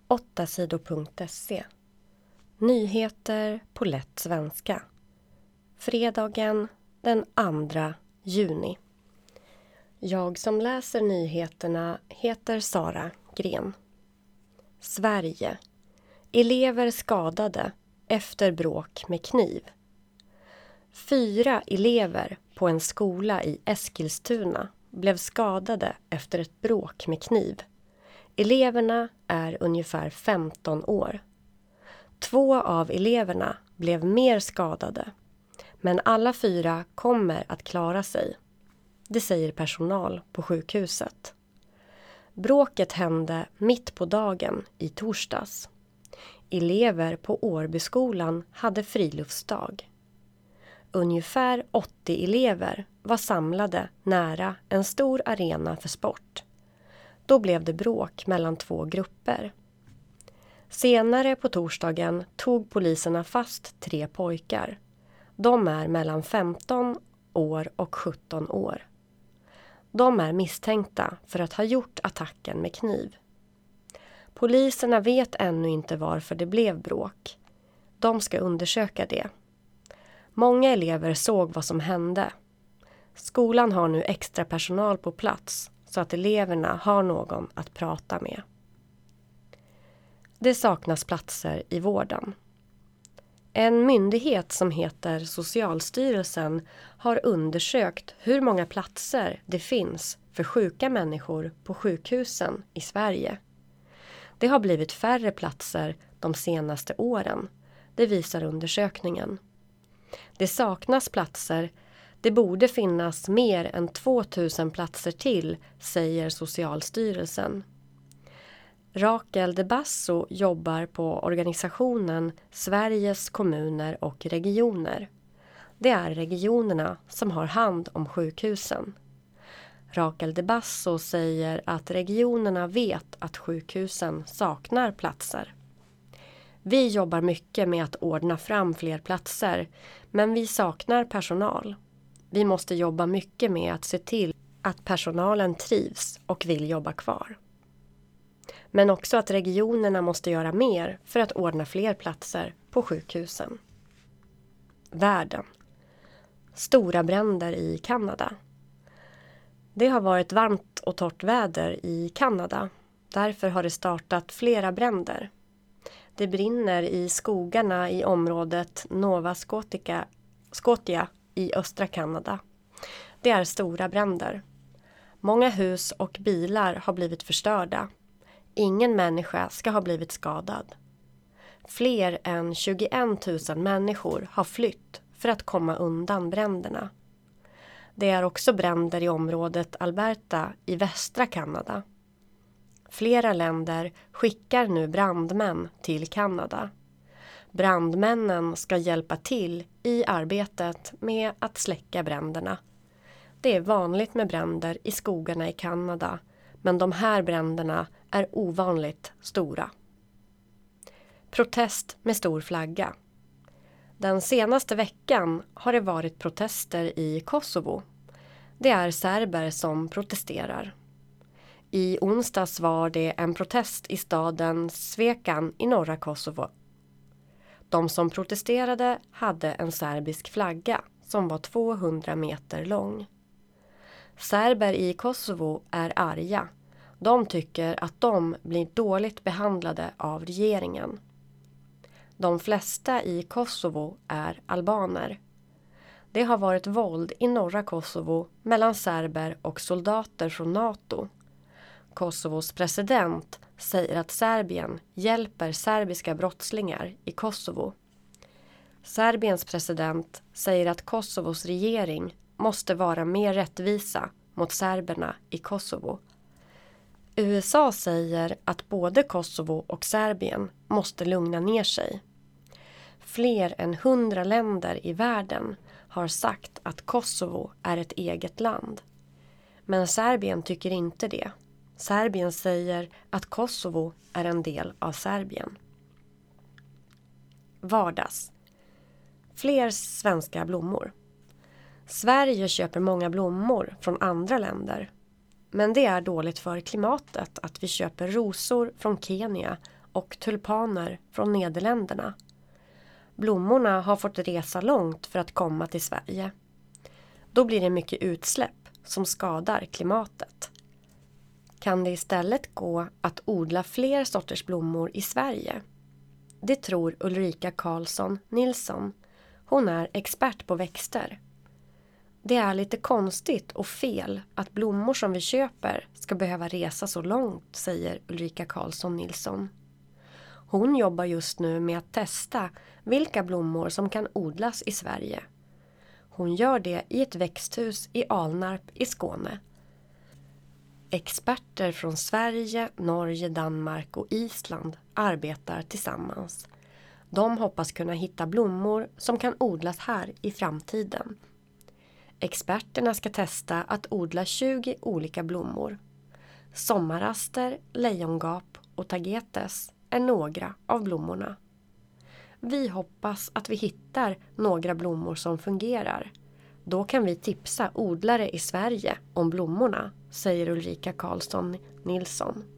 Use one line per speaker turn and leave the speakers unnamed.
8sidor.se. Nyheter på lätt svenska. Fredagen den 2 juni. Jag som läser nyheterna heter Sara Gren. Sverige. Elever skadade efter bråk med kniv. 4 elever på en skola i Eskilstuna blev skadade efter ett bråk med kniv. Eleverna är ungefär 15 år. 2 av eleverna blev mer skadade, men alla 4 kommer att klara sig. Det säger personal på sjukhuset. Bråket hände mitt på dagen i torsdags. Elever på Årbyskolan hade friluftsdag. Ungefär 80 elever var samlade nära en stor arena för sport. Då blev det bråk mellan 2 grupper. Senare på torsdagen tog poliserna fast 3 pojkar. De är mellan 15 år och 17 år. De är misstänkta för att ha gjort attacken med kniv. Poliserna vet ännu inte varför det blev bråk. De ska undersöka det. Många elever såg vad som hände. Skolan har nu extra personal på plats så att eleverna har någon att prata med. Det saknas platser i vården. En myndighet som heter Socialstyrelsen har undersökt hur många platser det finns för sjuka människor på sjukhusen i Sverige. Det har blivit färre platser de senaste åren, det visar undersökningen. Det saknas platser, det borde finnas mer än 2000 platser till, säger Socialstyrelsen. Raquel de Basso jobbar på organisationen Sveriges kommuner och regioner. Det är regionerna som har hand om sjukhusen. Raquel de Basso säger att regionerna vet att sjukhusen saknar platser. Vi jobbar mycket med att ordna fram fler platser, men vi saknar personal. Vi måste jobba mycket med att se till att personalen trivs och vill jobba kvar. Men också att regionerna måste göra mer för att ordna fler platser på sjukhusen. Världen. Stora bränder i Kanada. Det har varit varmt och torrt väder i Kanada. Därför har det startat flera bränder. Det brinner i skogarna i området Nova Scotia i östra Kanada. Det är stora bränder. Många hus och bilar har blivit förstörda. Ingen människa ska ha blivit skadad. Fler än 21 000 människor har flytt för att komma undan bränderna. Det är också bränder i området Alberta i västra Kanada. Flera länder skickar nu brandmän till Kanada. Brandmännen ska hjälpa till i arbetet med att släcka bränderna. Det är vanligt med bränder i skogarna i Kanada, men de här bränderna är ovanligt stora. Protest med stor flagga. Den senaste veckan har det varit protester i Kosovo. Det är serber som protesterar. I onsdags var det en protest i staden Svekan i norra Kosovo. De som protesterade hade en serbisk flagga som var 200 meter lång. Serber i Kosovo är arga. De tycker att de blir dåligt behandlade av regeringen. De flesta i Kosovo är albaner. Det har varit våld i norra Kosovo mellan serber och soldater från NATO. Kosovos president säger att Serbien hjälper serbiska brottslingar i Kosovo. Serbiens president säger att Kosovos regering måste vara mer rättvisa mot serberna i Kosovo. USA säger att både Kosovo och Serbien måste lugna ner sig. Fler än 100 länder i världen har sagt att Kosovo är ett eget land. Men Serbien tycker inte det. Serbien säger att Kosovo är en del av Serbien. Vardags. Fler svenska blommor. Sverige köper många blommor från andra länder. Men det är dåligt för klimatet att vi köper rosor från Kenya och tulpaner från Nederländerna. Blommorna har fått resa långt för att komma till Sverige. Då blir det mycket utsläpp som skadar klimatet. Kan det istället gå att odla fler sorters blommor i Sverige? Det tror Ulrika Karlsson Nilsson. Hon är expert på växter. Det är lite konstigt och fel att blommor som vi köper ska behöva resa så långt, säger Ulrika Karlsson Nilsson. Hon jobbar just nu med att testa vilka blommor som kan odlas i Sverige. Hon gör det i ett växthus i Alnarp i Skåne. Experter från Sverige, Norge, Danmark och Island arbetar tillsammans. De hoppas kunna hitta blommor som kan odlas här i framtiden. Experterna ska testa att odla 20 olika blommor. Sommaraster, lejongap och tagetes är några av blommorna. Vi hoppas att vi hittar några blommor som fungerar. Då kan vi tipsa odlare i Sverige om blommorna, säger Ulrika Karlsson Nilsson.